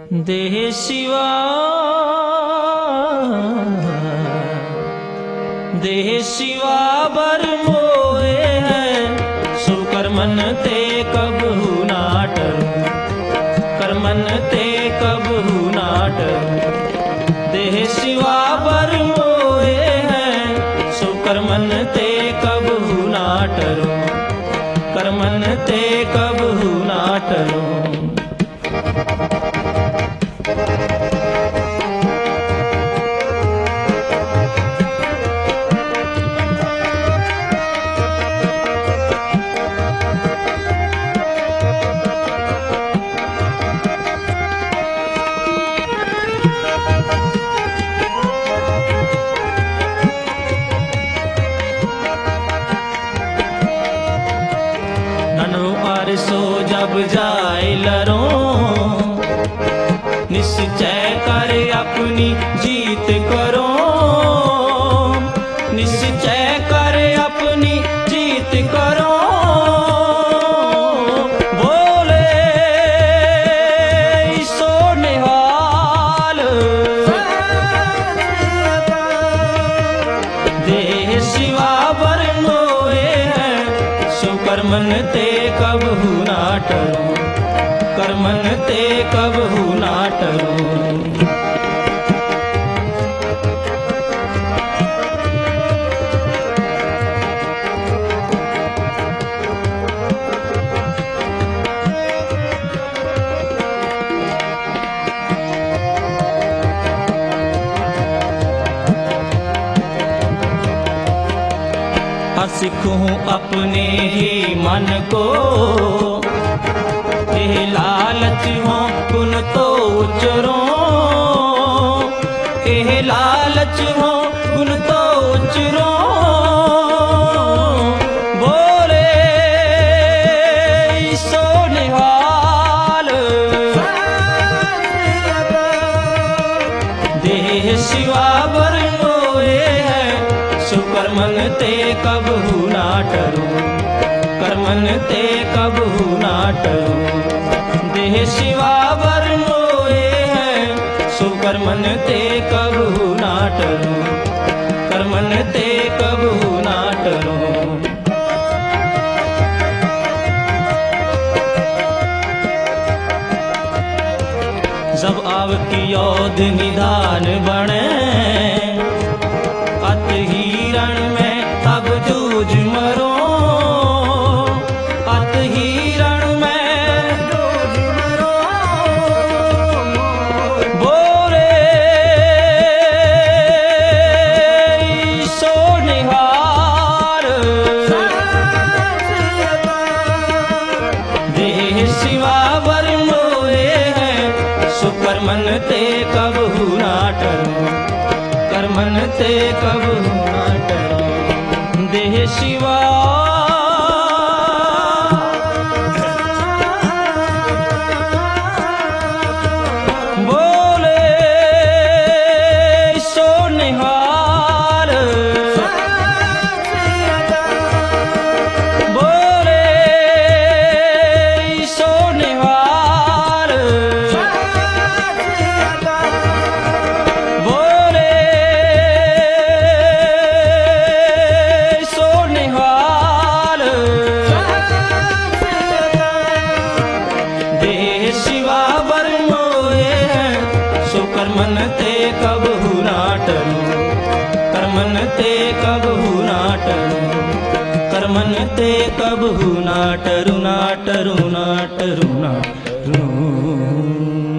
देह शिवा बर मोए है सुकर्मन ते कबहू ना टरूं, कर्मन ते कबहू ना टरूं। देह शिवा बर मोए है सुकर्मन ते कबहू ना टरूं, कर्मन ते कबहू ना टरूं। सो जब जाए लरो निश्चय कर अपनी जीत करो, निश्चय कर अपनी जीत करो। बोले सो निहाल देह शिवा बर मोए है सुकर्मन ते कबहू ना टरूं, कर्मन ते कबहू ना टरूं। सीखूं अपने ही मन को, यह लालच हो गुण तो उचरो, यह लालच हो गुण तो उचरो। बोले सो निहाल देह शिवा बर मोए है सुकर्मन ते कबहू ना टरूं, कर्मन ते कबहू ना टरूं। देह शिवा बर मोए है सुकर्मन ते कबहू ना टरूं, कर्मन ते कबहू ना टरूं। जब आव की योद निधान बने अत हिरण में तब जूझ मरो, अत हिरण में जूझ मरो। बोले सो निहाल देह शिवा बर मोए है सुकर्मन ते कबहू ना टरूं, कर्मन ते कबहू ना टरूं। देह शिवा बोले सो निहाल बोले सो निहाल बोले सो निहाल देह शिवा बर मोए है सुकर्मन ते कबहू ना टरूं, कर्मन ते कबहू ना टरूं, कर्मन ते कबहू ना टरूं, ना टरूं, ना टरूं, ना टरूं।